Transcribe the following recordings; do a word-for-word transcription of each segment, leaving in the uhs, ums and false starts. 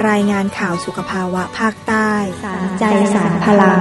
รายงานข่าวสุขภาวะภาคใต้สารใจสารพลัง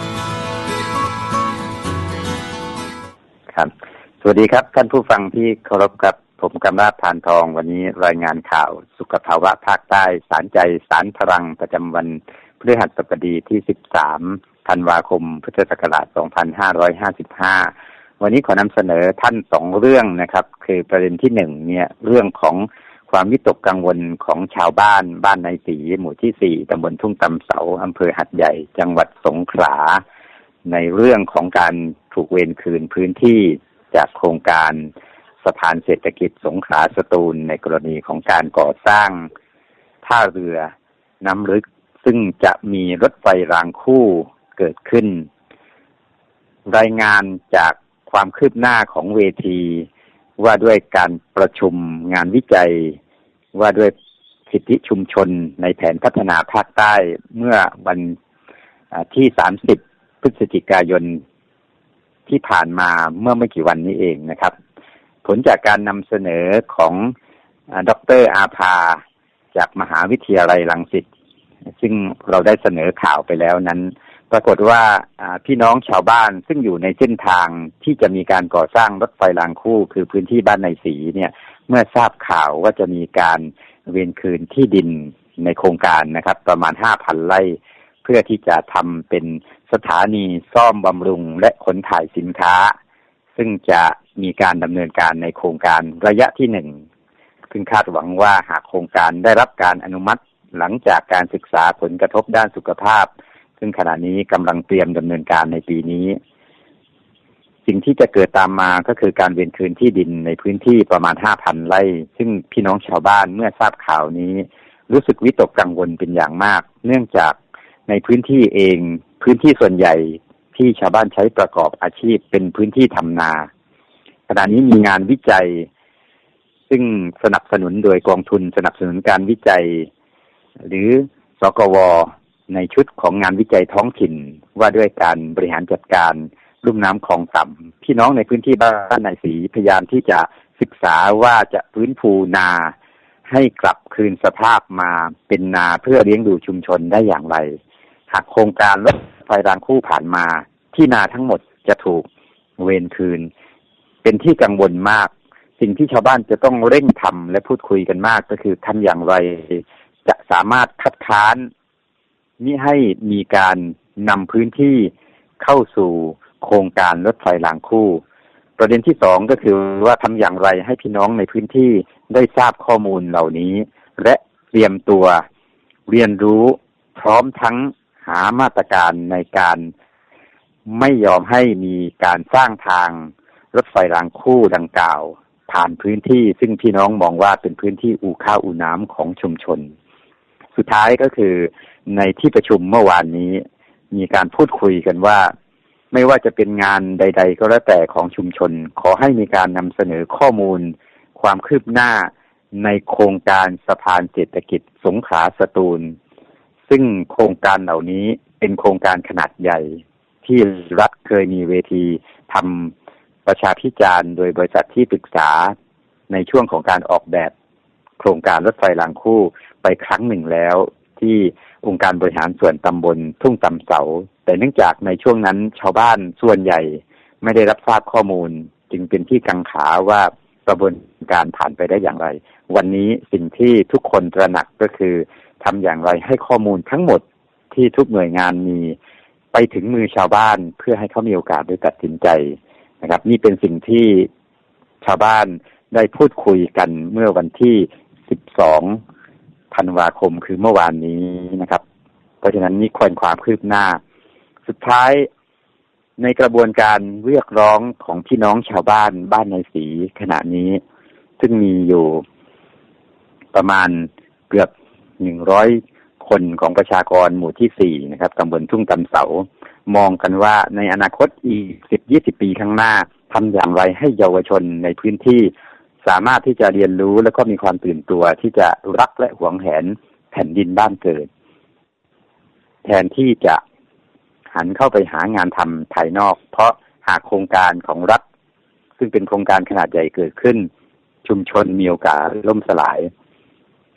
ครับสวัสดีครับท่านผู้ฟังที่เคารพครับผมกำราบพานทองวันนี้รายงานข่าวสุขภาวะภาคใต้สารใจสารพลังประจำวันพฤหัสบดีที่สิบสามธันวาคมพุทธศักราชสองพันห้าร้อยห้าสิบห้าวันนี้ขอนำเสนอท่านสองเรื่องนะครับคือประเด็นที่หนึ่งเนี่ยเรื่องของความวิตกกังวลของชาวบ้านบ้านในศรีหมู่ที่สี่ตำบลทุ่งตำเสาอำเภอหัดใหญ่จังหวัดสงขลาในเรื่องของการถูกเวรคืนพื้นที่จากโครงการสะพานเศรษฐกิจสงขลาสตูลในกรณีของการก่อสร้างท่าเรือน้ำลึกซึ่งจะมีรถไฟรางคู่เกิดขึ้นรายงานจากความคืบหน้าของเวทีว่าด้วยการประชุมงานวิจัยว่าด้วยสิทธิชุมชนในแผนพัฒนาภาคใต้เมื่อวันที่สามสิบพฤศจิกายนที่ผ่านมาเมื่อไม่กี่วันนี้เองนะครับผลจากการนำเสนอของดร.อาภาจากมหาวิทยาลัยรังสิตซึ่งเราได้เสนอข่าวไปแล้วนั้นปรากฏว่าพี่น้องชาวบ้านซึ่งอยู่ในเส้นทางที่จะมีการก่อสร้างรถไฟรางคู่คือพื้นที่บ้านในศรีเนี่ยเมื่อทราบข่าวว่าจะมีการเวรคืนที่ดินในโครงการนะครับประมาณ ห้าพัน ไร่เพื่อที่จะทำเป็นสถานีซ่อมบำรุงและขนถ่ายสินค้าซึ่งจะมีการดำเนินการในโครงการระยะที่หนึ่งซึ่งคาดหวังว่าหากโครงการได้รับการอนุมัติหลังจากการศึกษาผลกระทบด้านสุขภาพซึ่งขณะนี้กำลังเตรียมดำเนินการในปีนี้สิ่งที่จะเกิดตามมาก็คือการเวรคืนที่ดินในพื้นที่ประมาณ ห้าพัน ไร่ซึ่งพี่น้องชาวบ้านเมื่อทราบข่าวนี้รู้สึกวิตกกังวลเป็นอย่างมากเนื่องจากในพื้นที่เองพื้นที่ส่วนใหญ่ที่ชาวบ้านใช้ประกอบอาชีพเป็นพื้นที่ทำนาขณะนี้มีงานวิจัยซึ่งสนับสนุนโดยกองทุนสนับสนุนการวิจัยหรือสกวในชุดของงานวิจัยท้องถิ่นว่าด้วยการบริหารจัดการลุ่มน้ำคลองต่ำพี่น้องในพื้นที่บ้านในศรีพยายามที่จะศึกษาว่าจะฟื้นฟูนาให้กลับคืนสภาพมาเป็นนาเพื่อเลี้ยงดูชุมชนได้อย่างไรหากโครงการรถไฟรางคู่ผ่านมาที่นาทั้งหมดจะถูกเวรคืนเป็นที่กังวลมากสิ่งที่ชาวบ้านจะต้องเร่งทำและพูดคุยกันมากก็คือทำอย่างไรจะสามารถคัดค้านมิให้มีการนำพื้นที่เข้าสู่โครงการรถไฟรางคู่ประเด็นที่สองก็คือว่าทำอย่างไรให้พี่น้องในพื้นที่ได้ทราบข้อมูลเหล่านี้และเตรียมตัวเรียนรู้พร้อมทั้งหามาตรการในการไม่ยอมให้มีการสร้างทางรถไฟรางคู่ดังกล่าวผ่านพื้นที่ซึ่งพี่น้องมองว่าเป็นพื้นที่อู่ข้าวอู่น้ำของชุมชนสุดท้ายก็คือในที่ประชุมเมื่อวานนี้มีการพูดคุยกันว่าไม่ว่าจะเป็นงานใดๆก็แล้วแต่ของชุมชนขอให้มีการนำเสนอข้อมูลความคืบหน้าในโครงการสะพานเศรษฐกิจสงขลาสตูลซึ่งโครงการเหล่านี้เป็นโครงการขนาดใหญ่ที่รัฐเคยมีเวทีทำประชาพิจารณ์โดยบริษัทที่ปรึกษาในช่วงของการออกแบบโครงการรถไฟรางคู่ไปครั้งหนึ่งแล้วที่องค์การบริหารส่วนตำบลทุ่งตำเสาแต่เนื่องจากในช่วงนั้นชาวบ้านส่วนใหญ่ไม่ได้รับทราบข้อมูลจึงเป็นที่กังขาว่ากระบวนการผ่านไปได้อย่างไรวันนี้สิ่งที่ทุกคนตระหนักก็คือทำอย่างไรให้ข้อมูลทั้งหมดที่ทุกหน่วยงานมีไปถึงมือชาวบ้านเพื่อให้เขามีโอกาสได้ตัดสินใจนะครับนี่เป็นสิ่งที่ชาวบ้านได้พูดคุยกันเมื่อวันที่สิบสองธันวาคมคือเมื่อวานนี้นะครับเพราะฉะนั้นนี่ควรความคืบหน้าสุดท้ายในกระบวนการเรียกร้องของพี่น้องชาวบ้านบ้านในศรีขณะนี้ซึ่งมีอยู่ประมาณเกือบหนึ่งร้อยคนของประชากรหมู่ที่สี่นะครับตำบลทุ่งตำเสามองกันว่าในอนาคตอีก สิบถึงยี่สิบ ปีข้างหน้าทำอย่างไรให้เยาวชนในพื้นที่สามารถที่จะเรียนรู้และก็มีความตื่นตัวที่จะรักและหวงแหนแผ่นดินบ้านเกิดแทนที่จะหันเข้าไปหางานทำภายนอกเพราะหากโครงการของรัฐซึ่งเป็นโครงการขนาดใหญ่เกิดขึ้นชุมชนมีโอกาสล่มสลาย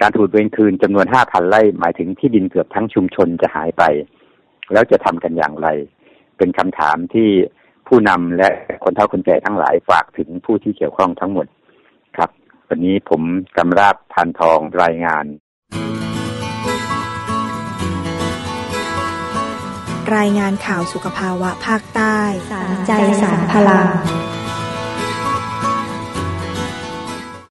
การถูกเวรคืนจำนวน ห้าพัน ไร่หมายถึงที่ดินเกือบทั้งชุมชนจะหายไปแล้วจะทำกันอย่างไรเป็นคำถามที่ผู้นำและคนเฒ่าคนแก่ทั้งหลายฝากถึงผู้ที่เกี่ยวข้องทั้งหมดครับวันนี้ผมกำราบพานทองรายงานรายงานข่าวสุขภาวะภาคใต้สารใจสารพลัง